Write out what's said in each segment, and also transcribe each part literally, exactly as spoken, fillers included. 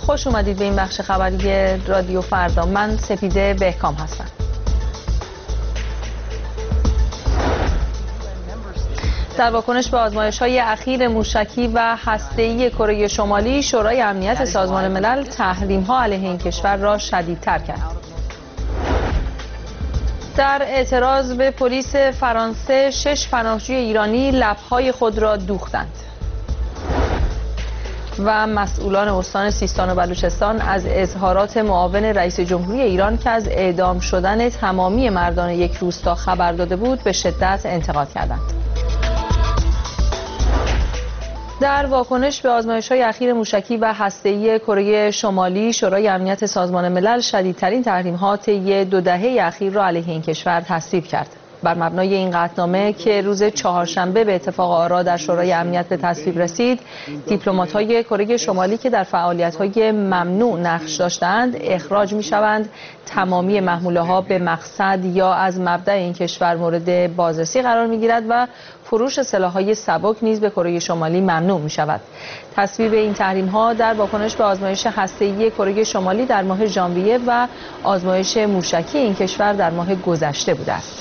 خوش اومدید به این بخش خبری رادیو فردا. من سپیده بهکام هستم. در واکنش به آزمایش‌های اخیر موشکی و هسته‌ای کره شمالی، شورای امنیت سازمان ملل تحریم‌ها علیه این کشور را شدیدتر کرد. در اعتراض به پلیس فرانسه، شش پناهجوی ایرانی لب‌های خود را دوختند. و مسئولان استان سیستان و بلوچستان از اظهارات معاون رئیس جمهوری ایران که از اعدام شدن تمامی مردان یک روستا خبر داده بود به شدت انتقاد کردند. در واکنش به آزمایش‌های اخیر موشکی و هسته‌ای کره شمالی، شورای امنیت سازمان ملل شدیدترین تحریم‌ها طی دو دهه اخیر را علیه این کشور تصویب کرد. بر مبنای این قطعنامه که روز چهارشنبه به اتفاق آرا در شورای امنیت به تصویب رسید، دیپلمات‌های کره شمالی که در فعالیت‌های ممنوع نقش داشتند اخراج می‌شوند. تمامی محموله‌ها به مقصد یا از مبدأ این کشور مورد بازرسی قرار می‌گیرد و فروش سلاح‌های سبک نیز به کره شمالی ممنوع می‌شود. تصویب این تحریم‌ها در واکنش به آزمایش هسته‌ای کره شمالی در ماه ژانویه و آزمایش موشکی این کشور در ماه گذشته بوده است.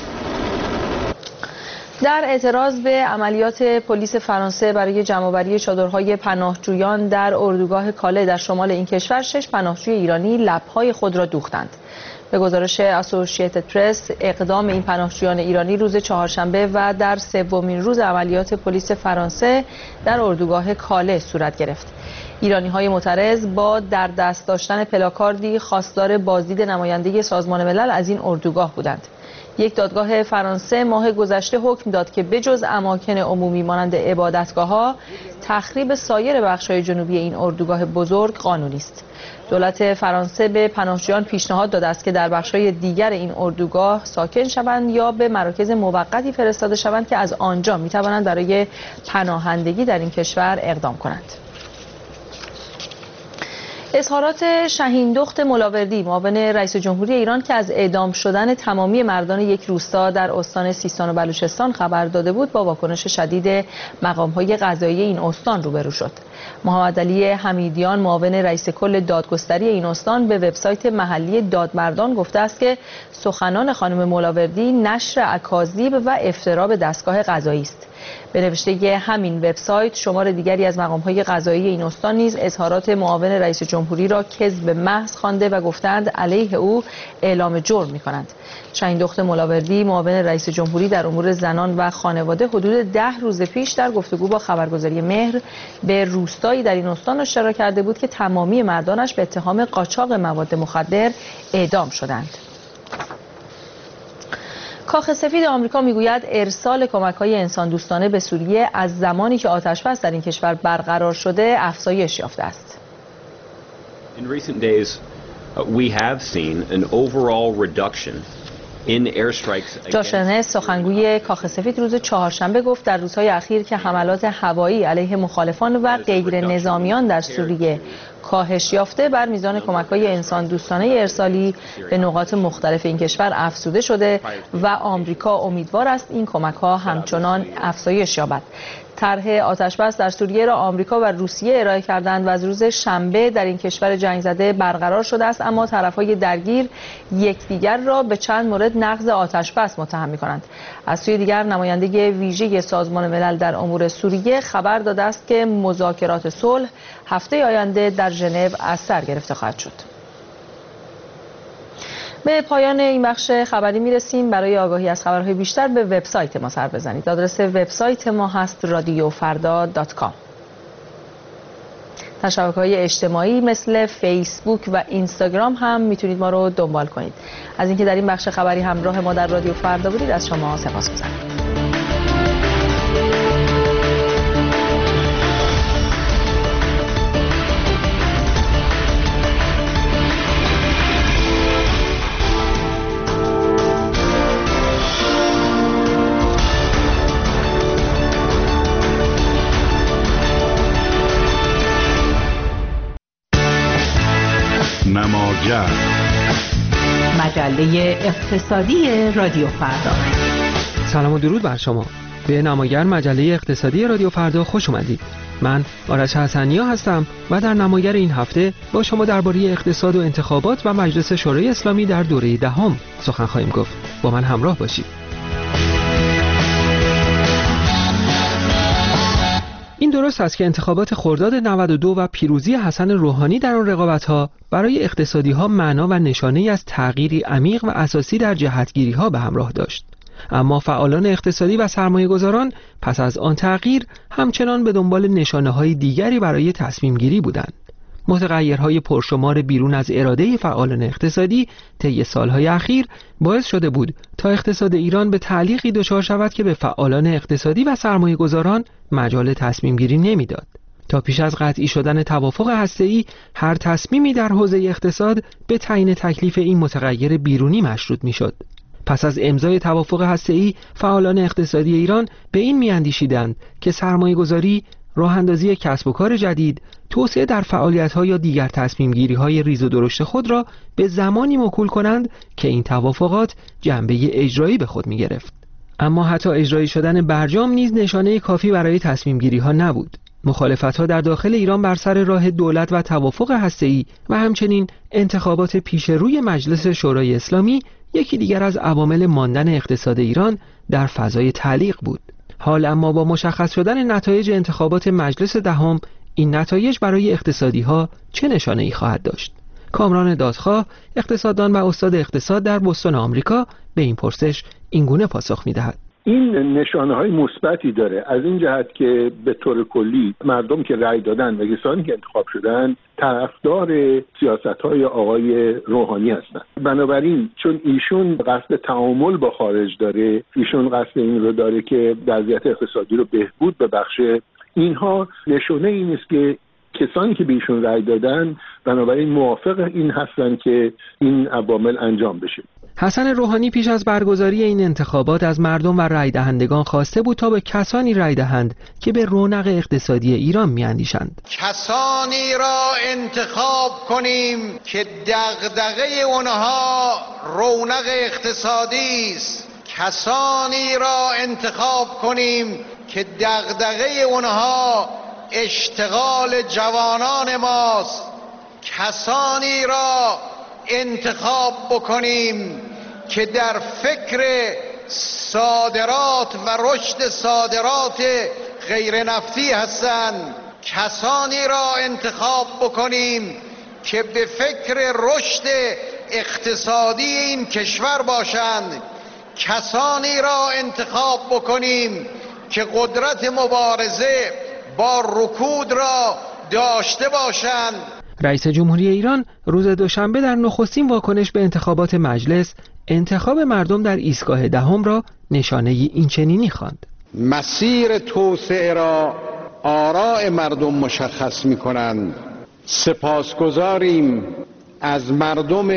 در اعتراض به عملیات پلیس فرانسه برای جمع‌آوری چادرهای پناهجویان در اردوگاه کاله در شمال این کشور، شش پناهجوی ایرانی لب‌های خود را دوختند. به گزارش اسوسییتد پرس، اقدام این پناهجویان ایرانی روز چهارشنبه و در سومین روز عملیات پلیس فرانسه در اردوگاه کاله صورت گرفت. ایرانی‌های معترض با در دست داشتن پلاکاردی خواستار بازدید نماینده سازمان ملل از این اردوگاه بودند. یک دادگاه فرانسه ماه گذشته حکم داد که بجز اماکن عمومی مانند عبادتگاه‌ها، تخریب سایر بخش‌های جنوبی این اردوگاه بزرگ قانونی است. دولت فرانسه به پناهجویان پیشنهاد داده است که در بخش‌های دیگر این اردوگاه ساکن شوند یا به مراکز موقتی فرستاده شوند که از آنجا می‌توانند برای پناهندگی در این کشور اقدام کنند. اظهارات شهین دخت ملاوردی، معاون رئیس جمهوری ایران که از اعدام شدن تمامی مردان یک روستا در استان سیستان و بلوچستان خبر داده بود، با واکنش شدید مقام‌های قضایی این استان روبرو شد. محمد علی حمیدیان، معاون رئیس کل دادگستری این استان، به وبسایت محلی دادمردان گفته است که سخنان خانم ملاوردی نشر اکاذیب و افترا به دستگاه قضایی است. به نوشته همین وبسایت، شمار دیگری از مقام‌های قضایی این استان نیز اظهارات معاون رئیس جمهوری را کذب محض خوانده و گفتند علیه او اعلام جرم می‌کنند. شهین دخت ملاوردی، معاون رئیس جمهوری در امور زنان و خانواده، حدود ده روز پیش در گفتگو با خبرگزاری مهر به روستایی در این استان اشاره کرده بود که تمامی مردانش به اتهام قاچاق مواد مخدر اعدام شدند. کاخ سفید آمریکا میگوید ارسال کمک‌های انسان دوستانه به سوریه از زمانی که آتش‌بس در این کشور برقرار شده افزایش یافته است. In recent days, we have seen an overall reduction in airstrikes. جاشنس، سخنگوی کاخ سفید، روز چهارشنبه گفت در روزهای اخیر که حملات هوایی علیه مخالفان و غیر نظامیان در سوریه کاهش یافته، بر میزان کمک‌های انسان دوستانه ارسالی به نقاط مختلف این کشور افزوده شده و آمریکا امیدوار است این کمک‌ها همچنان افزایش یابد. طرح آتش‌بس در سوریه را آمریکا و روسیه ارائه کردند و از روز شنبه در این کشور جنگ زده برقرار شده است، اما طرف‌های درگیر یکدیگر را به چند مورد نقض آتش‌بس متهم می‌کنند. از سوی دیگر، نماینده ویژه سازمان ملل در امور سوریه خبر داده است که مذاکرات صلح هفته آینده در ژنو از سر گرفته خواهد شد. به پایان این بخش خبری میرسیم. برای آگاهی از خبرهای بیشتر به وبسایت ما سر بزنید. آدرس وبسایت ما هست رادیو فردا دات کام. در شبکه‌های اجتماعی مثل فیسبوک و اینستاگرام هم میتونید ما رو دنبال کنید. از اینکه در این بخش خبری همراه ما در رادیو فردا بودید از شما سپاسگزارم. نماگرد، مجله اقتصادی رادیو فردا. سلام و درود بر شما. به نماگر مجله اقتصادی رادیو فردا خوش اومدید. من آرش حسنیا هستم و در نماگر این هفته با شما درباره اقتصاد و انتخابات و مجلس شورای اسلامی در دوره دهم سخن خواهیم گفت. با من همراه باشید. این درست است که انتخابات خرداد نود و دو و پیروزی حسن روحانی در آن رقابت‌ها برای اقتصادی‌ها معنا و نشانه‌ای از تغییری عمیق و اساسی در جهتگیری‌ها به همراه داشت. اما فعالان اقتصادی و سرمایه‌گذاران پس از آن تغییر همچنان به دنبال نشانه‌های دیگری برای تصمیم‌گیری بودند. متغیرهای پرشمار بیرون از اراده فعالان اقتصادی طی سالهای اخیر باعث شده بود تا اقتصاد ایران به تعلیقی دچار شود که به فعالان اقتصادی و سرمایه‌گذاران مجال تصمیم‌گیری نمی‌داد. تا پیش از قطعی شدن توافق هسته‌ای، هر تصمیمی در حوزه اقتصاد به تعیین تکلیف این متغیر بیرونی مشروط می‌شد. پس از امضای توافق هسته‌ای، فعالان اقتصادی ایران به این می‌اندیشیدند که سرمایه‌گذاری، راه‌اندازی کسب و کار جدید، توسعه در فعالیت‌ها یا دیگر تصمیم‌گیری‌های ریز و درشت خود را به زمانی موکول کنند که این توافقات جنبه اجرایی به خود می‌گرفت. اما حتی اجرایی شدن برجام نیز نشانه کافی برای تصمیم‌گیری‌ها نبود. مخالفت‌ها در داخل ایران بر سر راه دولت و توافق هسته‌ای و همچنین انتخابات پیش روی مجلس شورای اسلامی یکی دیگر از عوامل ماندن اقتصاد ایران در فضای تعلیق بود. حال اما با مشخص شدن نتایج انتخابات مجلس دهم، این نتایج برای اقتصادی‌ها چه نشانه‌ای خواهد داشت؟ کامران دادخواه، اقتصاددان و استاد اقتصاد در بوستون آمریکا، به این پرسش اینگونه پاسخ می‌دهد: این نشانه‌های مثبتی داره از این جهت که به طور کلی مردم که رأی دادن و کسانی که انتخاب شدن طرفدار سیاست‌های آقای روحانی هستند. بنابراین چون ایشون قصد تعامل با خارج داره، ایشون قصد این رو داره که وضعیت اقتصادی رو بهبود ببخشه، اینها نشونه این است که کسانی که به ایشون رأی دادن بنابراین موافق این هستن که این عوامل انجام بشه. حسن روحانی پیش از برگزاری این انتخابات از مردم و رای دهندگان خواسته بود تا به کسانی رای دهند که به رونق اقتصادی ایران میاندیشند. کسانی را انتخاب کنیم که دغدغه اونها رونق اقتصادی است. کسانی را انتخاب کنیم که دغدغه اونها اشتغال جوانان ماست. کسانی را انتخاب بکنیم که در فکر صادرات و رشد صادرات غیر نفتی هستند. کسانی را انتخاب بکنیم که به فکر رشد اقتصادی این کشور باشند. کسانی را انتخاب بکنیم که قدرت مبارزه با رکود را داشته باشند. رئیس جمهوری ایران روز دوشنبه در نخستین واکنش به انتخابات مجلس، انتخاب مردم در ایستگاه دهم را نشانه این چنینی خواند: مسیر توسعه را آراء مردم مشخص می کنند. سپاسگزاریم از مردم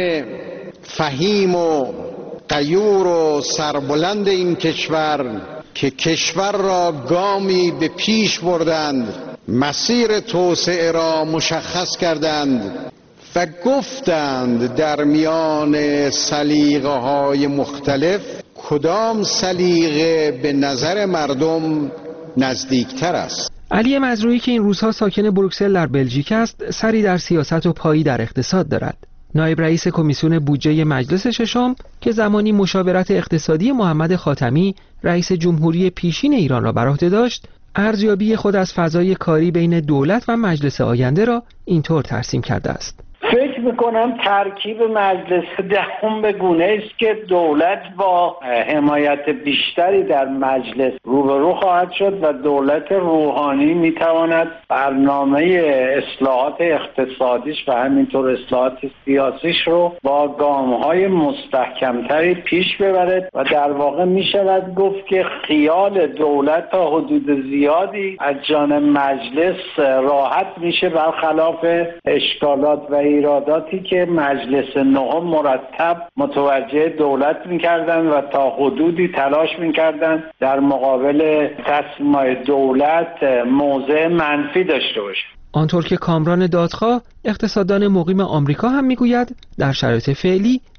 فهیم و غیور و سربلند این کشور که کشور را گامی به پیش بردند، مسیر توسعه را مشخص کردند و گفتند در میان سلیقه های مختلف کدام سلیقه به نظر مردم نزدیکتر است. علی مزروعی که این روزها ساکن بروکسل در بلژیک است، سری در سیاست و پایی در اقتصاد دارد. نایب رئیس کمیسیون بودجه مجلس ششم که زمانی مشاورت اقتصادی محمد خاتمی رئیس جمهوری پیشین ایران را بر عهده داشت، ارزیابی خود از فضای کاری بین دولت و مجلس آینده را اینطور ترسیم کرده است: فکر میکنم ترکیب مجلس دهم به گونه است که دولت با حمایت بیشتری در مجلس روبرو خواهد شد و دولت روحانی میتواند برنامه اصلاحات اقتصادیش و همینطور اصلاحات سیاسیش رو با گامهای مستحکمتری پیش ببرد و در واقع میشود گفت که خیال دولت تا حدود زیادی از جانب مجلس راحت میشه، برخلاف اشکالات و ایراداتی که مجلس نهم مرتب متوجه دولت می‌کردند و تا حدودی تلاش می‌کردند در مقابل تصمیم‌های دولت موضع منفی داشته باشند. آنطور که کامران دادخواه اقتصاددان مقیم آمریکا هم میگوید در شرایط فعلی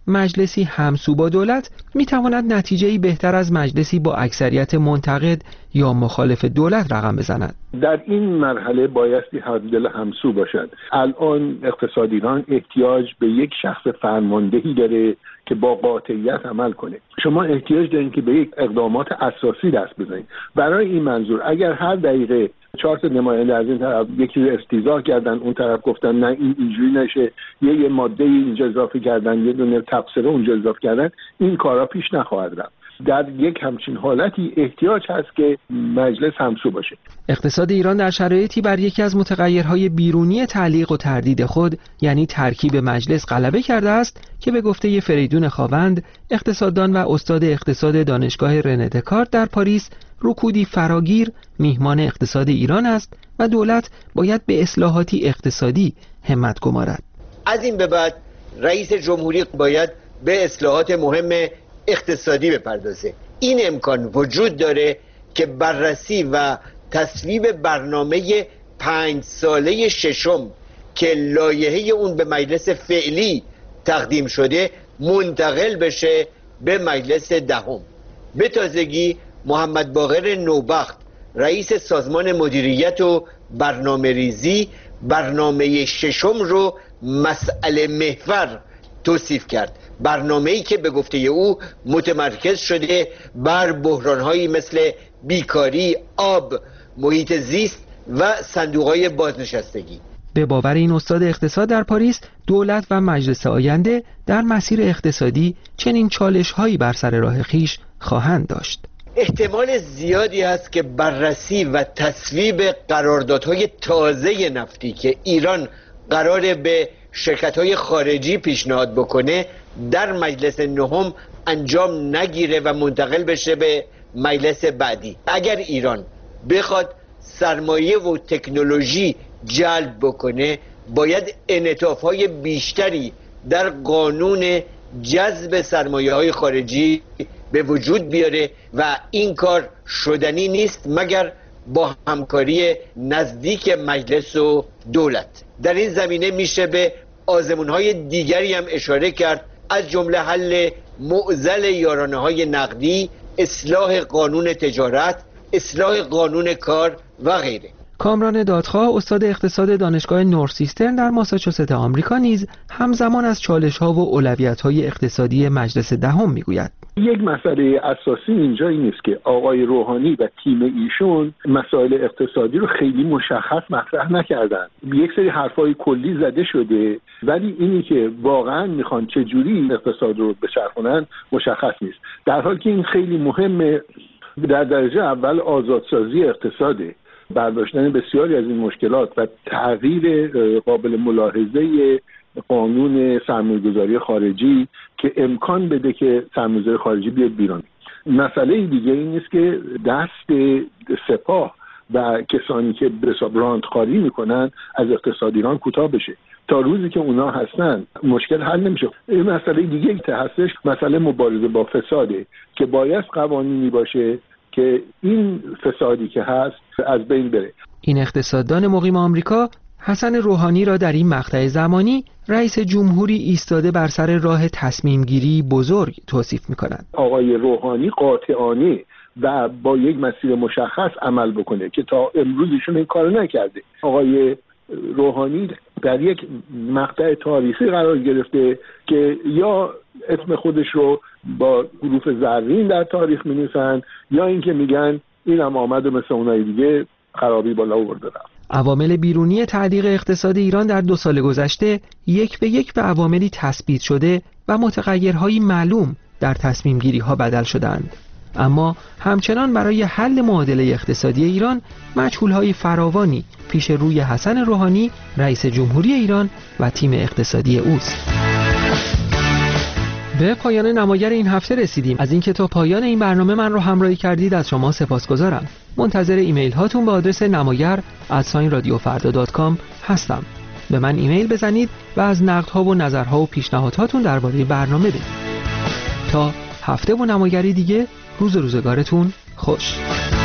مجلسی همسو با دولت میتواند نتیجه‌ای بهتر از مجلسی با اکثریت منتقد یا مخالف دولت رقم بزند. در این مرحله بایستی همدل همسو باشد. الان اقتصاد ایران احتیاج به یک شخص فرماندهی داره که با قاطعیت عمل کنه. شما احتیاج دارین که به یک اقدامات اساسی دست بزنید. برای این منظور اگر هر دقیقه چهار تا نماینده از این طرف یکی استیضاح کردن، اون طرف گفتن نه این اینجوری نشه، یه یه ماده اینجا اضافه کردن، یه دونه تبصره اونجا اضافه کردن، این کارا پیش نخواهد رفت. در یک همچین حالتی احتیاج هست که مجلس همسو باشه. اقتصاد ایران در شرایطی بر یکی از متغیرهای بیرونی تعلیق و تردید خود، یعنی ترکیب مجلس، غلبه کرده است که به گفته فریدون خاوند، اقتصاددان و استاد اقتصاد دانشگاه رنه دکارت در پاریس، رکودی فراگیر میهمان اقتصاد ایران است و دولت باید به اصلاحاتی اقتصادی همت گمارد. از این به بعد رئیس جمهوری باید به اصلاحات مهم اقتصادی بپردازه. این امکان وجود داره که بررسی و تصویب برنامه پنج ساله ششم که لایحه اون به مجلس فعلی تقدیم شده منتقل بشه به مجلس دهم. به تازگی محمد باقر نوبخت رئیس سازمان مدیریت و برنامه ریزی برنامه ششم رو مسئله محور توصیف کرد. برنامه‌ای که به گفته او متمرکز شده بر بحران‌هایی مثل بیکاری، آب، محیط زیست و صندوق‌های بازنشستگی. به باور این استاد اقتصاد در پاریس، دولت و مجلس آینده در مسیر اقتصادی چنین چالش‌هایی بر سر راه خویش خواهند داشت. احتمال زیادی است که بررسی و تصویب قراردادهای تازه نفتی که ایران قراره به شرکت‌های خارجی پیشنهاد بکنه در مجلس نهم انجام نگیره و منتقل بشه به مجلس بعدی. اگر ایران بخواد سرمایه و تکنولوژی جلب بکنه، باید انعطاف‌های بیشتری در قانون جذب سرمایه‌های خارجی به وجود بیاره و این کار شدنی نیست مگر با همکاری نزدیک مجلس و دولت. در این زمینه میشه به آزمون‌های دیگری هم اشاره کرد، از جمله حل معضل یارانه‌های نقدی، اصلاح قانون تجارت، اصلاح قانون کار و غیره. کامران دادخواه، استاد اقتصاد دانشگاه نورسیسترن در ماساچوست آمریکا، نیز همزمان از چالش‌ها و اولویت‌های اقتصادی مجلس دهم میگوید. یک مسئله اساسی اینجا این است که آقای روحانی و تیم ایشون مسائل اقتصادی رو خیلی مشخص مطرح نکردن. یک سری حرفای کلی زده شده، ولی اینی که واقعا میخوان چه جوری اقتصاد رو بچرخونن مشخص نیست. در حالی که این خیلی مهمه. در درجه اول آزادسازی اقتصاده، برداشتن بسیاری از این مشکلات و تغییر قابل ملاحظه قانون سرمایه‌گذاری خارجی که امکان بده که سرمایه‌گذاری خارجی بیاد بیرون. مسئله دیگه این است که دست سپاه و کسانی که به حساب راندخواری میکنن از اقتصاد ایران کوتاه بشه. تا روزی که اونا هستن مشکل حل نمیشه. این مسئله دیگه که هستش مسئله مبارزه با فساده که باید قوانینی باشه که این فسادی که هست از بین بره. این اقتصاددان مقیم آمریکا حسن روحانی را در این مقطع زمانی رئیس جمهوری ایستاده بر سر راه تصمیم گیری بزرگ توصیف می‌کند. آقای روحانی قاطعانه و با یک مسیر مشخص عمل بکنه که تا امروز ایشون این کارو نکرده. آقای روحانی در یک مقطع تاریخی قرار گرفته که یا اسم خودش رو با حروف زرین در تاریخ می‌نویسن یا اینکه میگن اینم آمد و مثل اونای دیگه خرابی بالا آورده رفت. عوامل بیرونی تعلیق اقتصاد ایران در دو سال گذشته یک به یک به عواملی تثبیت شده و متغیرهایی معلوم در تصمیم گیری ها بدل شدند. اما همچنان برای حل معادله اقتصادی ایران مجهولهای فراوانی پیش روی حسن روحانی رئیس جمهوری ایران و تیم اقتصادی اوست. به پایان نماگر این هفته رسیدیم. از اینکه تا پایان این برنامه من رو همراهی کردید از شما سپاسگزارم. منتظر ایمیل هاتون با آدرس نماگر ات رادیو فردا دات کام هستم. به من ایمیل بزنید و از نقدها و نظرها و پیشنهاداتون درباره برنامه بدید. تا هفته و نماگری دیگه، روز روزگارتون خوش.